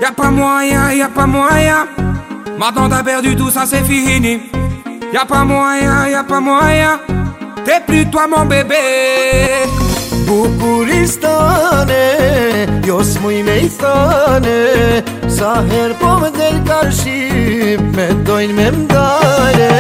Y'a pas moyen, y'a pas moyen. Maintenant t'as perdu tout ça, c'est fini. Y'a pas moyen, y'a pas moyen. T'es plus toi mon bébé. Bukuristane, jos muj me I thane, sa her po me del karshi, me dojnë me mdare.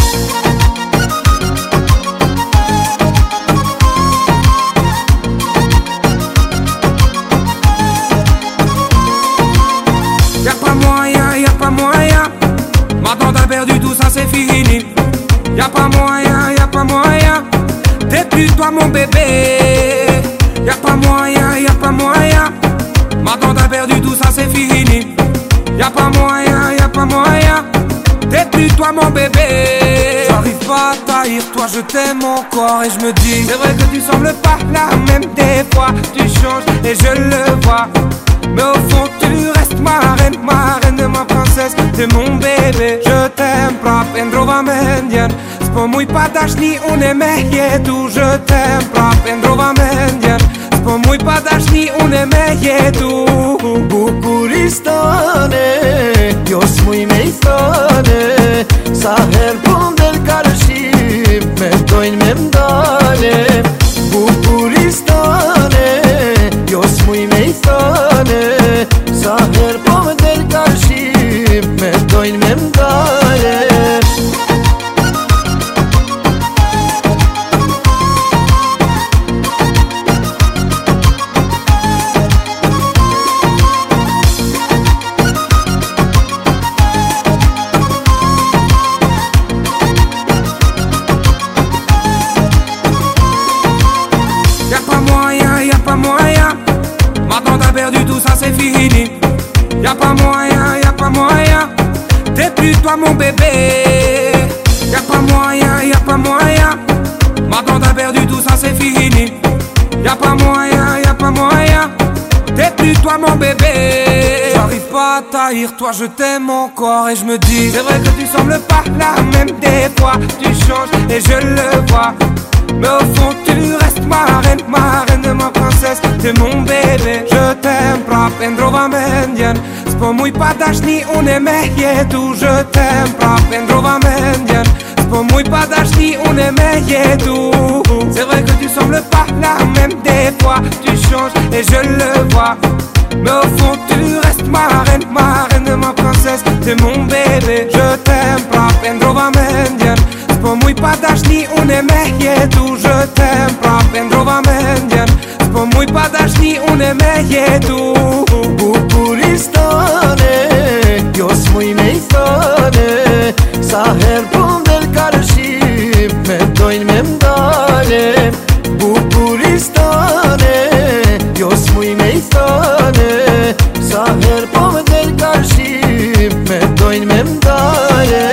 Y'a pas moyen, y'a pas moyen. Maintenant t'as perdu tout ça, c'est fini. Y'a pas moyen, y'a pas moyen. T'es plus toi mon bébé. Y'a pas moyen, y'a pas moyen. Maintenant t'as perdu tout ça, c'est fini. Y'a pas moyen, y'a pas moyen. T'es plus toi mon bébé. J'arrive pas à t'haïr, toi je t'aime encore. Et je me dis, c'est vrai que tu sembles pas la même des fois. Tu changes et je le vois. Mais au fond tu restes ma reine de ma princesse. T'es mon bébé, je t'aime pra pentru vamendian. Spomui padaš ni uneme jetu. Je t'aime pra pentru vamendian. Spomui padaš ni uneme jetu. Bukuristane, jos muj me I thane, sa her po me del karshi, me dojnë me mdale. Bukuristane, jos muj me I thane, sa her po me del karshi, me dojnë me mdale. Maintenant t'as perdu tout ça, c'est fini. Y'a pas moyen, y'a pas moyen. T'es plus toi mon bébé. Y'a pas moyen, y'a pas moyen. Maintenant t'as perdu tout ça, c'est fini. Y'a pas moyen, y'a pas moyen. T'es plus toi mon bébé. J'arrive pas à t'haïr, toi je t'aime encore. Et je me dis, c'est vrai que tu sembles pas la même des fois. Tu changes et je le vois. Mais au fond tu restes ma reine de ma princesse. T'es mon bébé, je t'aime pra pentru vamendian. Spomui padaš ni uneme jetu. Je t'aime pra pentru vamendian. Spomui padaš ni uneme jetu. C'est vrai que tu sembles pas la même des fois. Tu changes et je le vois. Mais au fond tu restes ma reine de ma princesse. T'es mon bébé, je t'aime pra pentru vamendian. Spomui padaš ni uneme jetu. Je t'aime pra pentru vamendian. Spomui padaš ni uneme jetu. Bukuristane, jos muj me I thane, sa her po me del karshi, me dojnë me mdale. Bukuristane, jos muj me I thane, sa her po me del karshi, me dojnë me mdale.